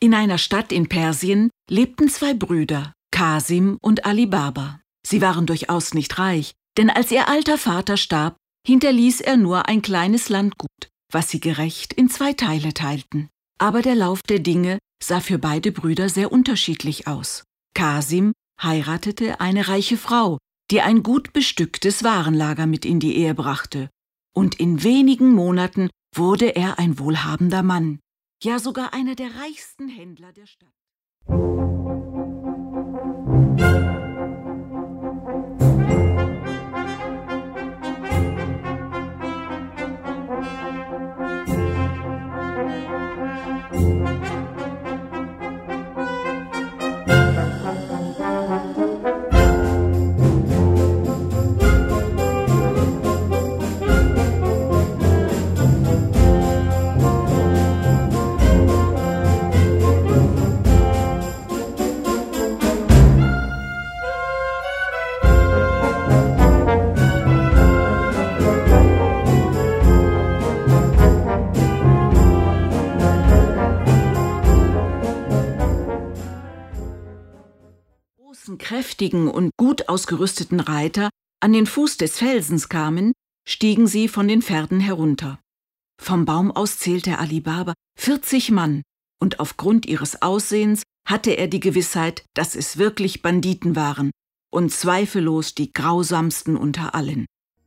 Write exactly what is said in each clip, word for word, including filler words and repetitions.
In einer Stadt in Persien lebten zwei Brüder, Kasim und Ali Baba. Sie waren durchaus nicht reich, denn als ihr alter Vater starb, hinterließ er nur ein kleines Landgut, was sie gerecht in zwei Teile teilten. Aber der Lauf der Dinge sah für beide Brüder sehr unterschiedlich aus. Kasim heiratete eine reiche Frau, die ein gut bestücktes Warenlager mit in die Ehe brachte. Und in wenigen Monaten wurde er ein wohlhabender Mann, ja sogar einer der reichsten Händler der Stadt. Kräftigen und gut ausgerüsteten Reiter an den Fuß des Felsens kamen, stiegen sie von den Pferden herunter. Vom Baum aus zählte Ali Baba vierzig Mann, und aufgrund ihres Aussehens hatte er die Gewissheit, dass es wirklich Banditen waren und zweifellos die grausamsten unter allen.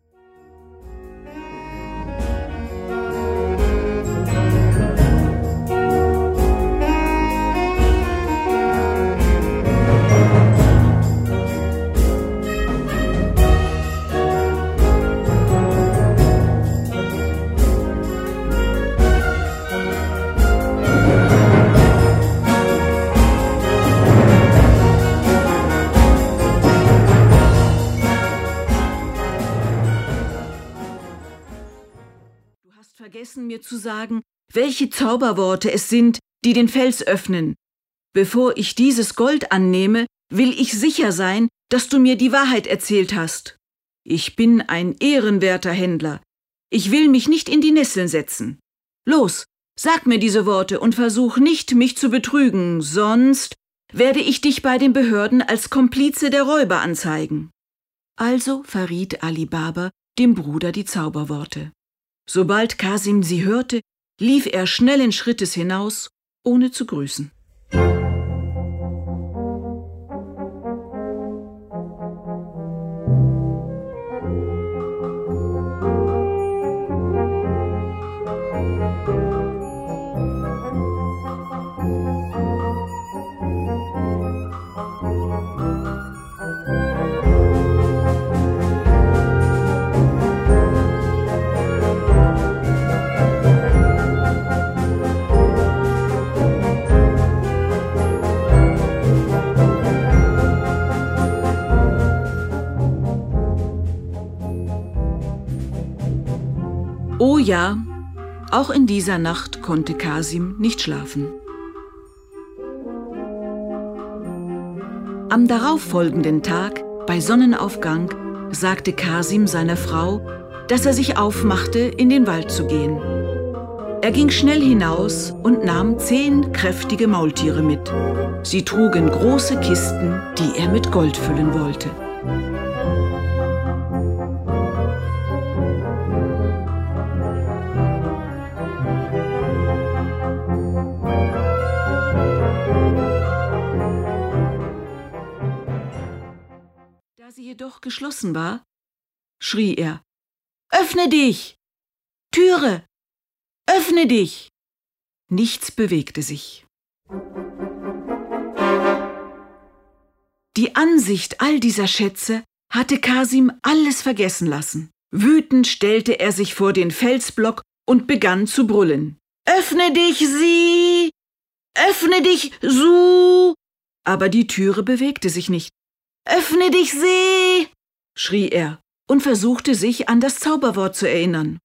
Vergessen mir zu sagen, welche Zauberworte es sind, die den Fels öffnen. Bevor ich dieses Gold annehme, will ich sicher sein, dass du mir die Wahrheit erzählt hast. Ich bin ein ehrenwerter Händler. Ich will mich nicht in die Nesseln setzen. Los, sag mir diese Worte und versuch nicht, mich zu betrügen, sonst werde ich dich bei den Behörden als Komplize der Räuber anzeigen. Also verriet Ali Baba dem Bruder die Zauberworte. Sobald Kasim sie hörte, lief er schnellen Schrittes hinaus, ohne zu grüßen. Oh ja, auch in dieser Nacht konnte Kasim nicht schlafen. Am darauffolgenden Tag, bei Sonnenaufgang, sagte Kasim seiner Frau, dass er sich aufmachte, in den Wald zu gehen. Er ging schnell hinaus und nahm zehn kräftige Maultiere mit. Sie trugen große Kisten, die er mit Gold füllen wollte. Da sie jedoch geschlossen war, schrie er: »Öffne dich! Türe! Öffne dich!« Nichts bewegte sich. Die Ansicht all dieser Schätze hatte Kasim alles vergessen lassen. Wütend stellte er sich vor den Felsblock und begann zu brüllen: »Öffne dich, sie! Öffne dich, Su!« Aber die Türe bewegte sich nicht. »Öffne dich, See!« schrie er und versuchte sich an das Zauberwort zu erinnern.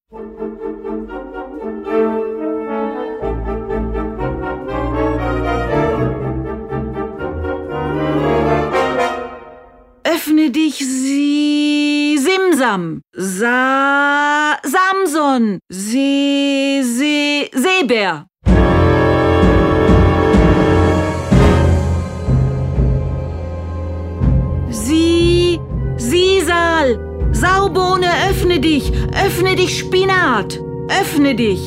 »Öffne dich, Sie, Simsam, Sa, Samson, See, See, Seebär.« Öffne dich! Öffne dich, Spinat! Öffne dich!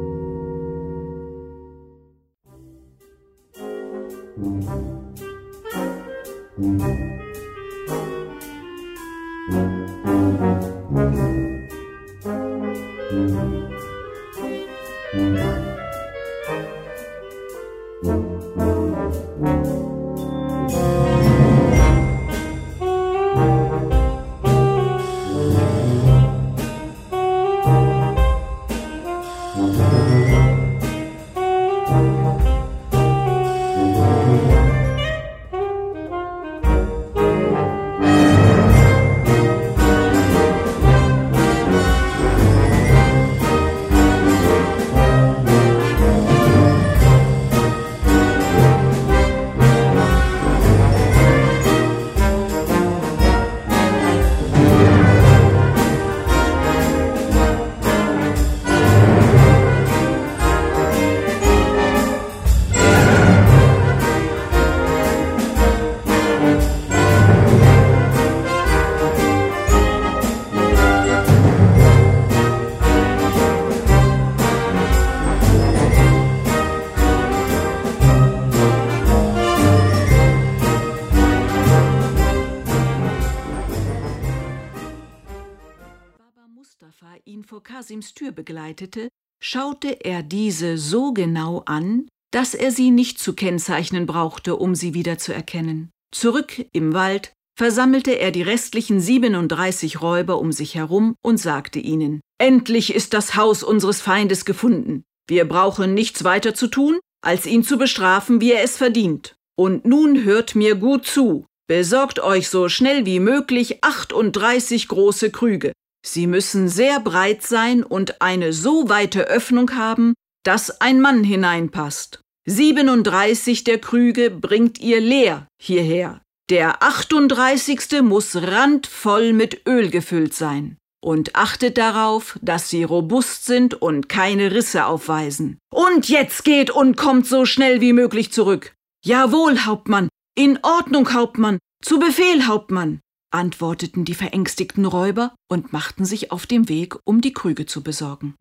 Ihn vor Kasims Tür begleitete, schaute er diese so genau an, dass er sie nicht zu kennzeichnen brauchte, um sie wieder zu erkennen. Zurück im Wald versammelte er die restlichen siebenunddreißig Räuber um sich herum und sagte ihnen: »Endlich ist das Haus unseres Feindes gefunden. Wir brauchen nichts weiter zu tun, als ihn zu bestrafen, wie er es verdient. Und nun hört mir gut zu. Besorgt euch so schnell wie möglich achtunddreißig große Krüge. Sie müssen sehr breit sein und eine so weite Öffnung haben, dass ein Mann hineinpasst. Siebenunddreißig der Krüge bringt ihr leer hierher. Der achtunddreißigste muss randvoll mit Öl gefüllt sein. Und achtet darauf, dass sie robust sind und keine Risse aufweisen. Und jetzt geht und kommt so schnell wie möglich zurück.« »Jawohl, Hauptmann! In Ordnung, Hauptmann! Zu Befehl, Hauptmann!« antworteten die verängstigten Räuber und machten sich auf den Weg, um die Krüge zu besorgen.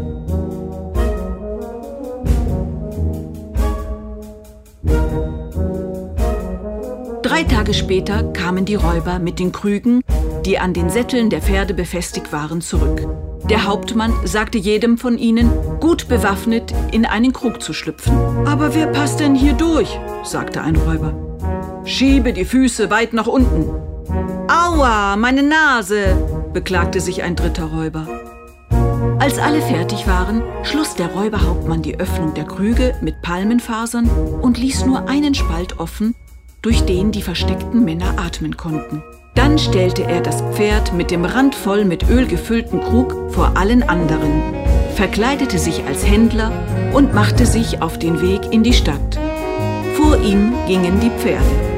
Drei Tage später kamen die Räuber mit den Krügen, die an den Sätteln der Pferde befestigt waren, zurück. Der Hauptmann sagte jedem von ihnen, gut bewaffnet in einen Krug zu schlüpfen. »Aber wer passt denn hier durch?« sagte ein Räuber. »Schiebe die Füße weit nach unten.« »Aua, meine Nase«, beklagte sich ein dritter Räuber. Als alle fertig waren, schloss der Räuberhauptmann die Öffnung der Krüge mit Palmenfasern und ließ nur einen Spalt offen, durch den die versteckten Männer atmen konnten. Dann stellte er das Pferd mit dem randvoll mit Öl gefüllten Krug vor allen anderen, verkleidete sich als Händler und machte sich auf den Weg in die Stadt. Vor ihm gingen die Pferde.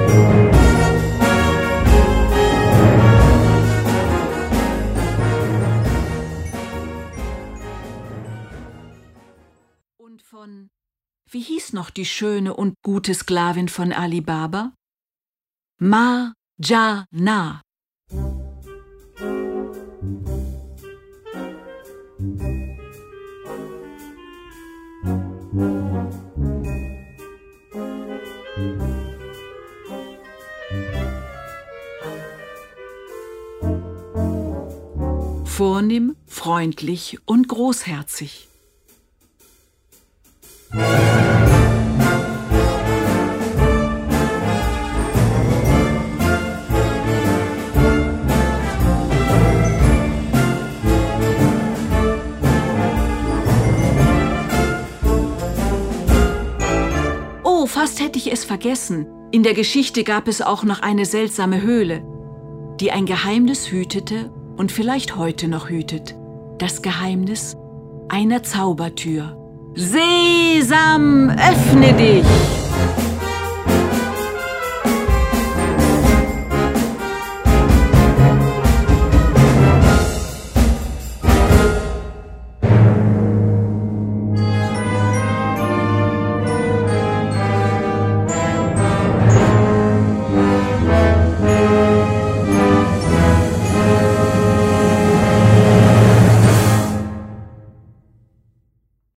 Und von, wie hieß noch die schöne und gute Sklavin von Ali Baba? Marjana. Vornehm, freundlich und großherzig. Oh, fast hätte ich es vergessen. In der Geschichte gab es auch noch eine seltsame Höhle, die ein Geheimnis hütete und vielleicht heute noch hütet. Das Geheimnis einer Zaubertür. Sesam, öffne dich!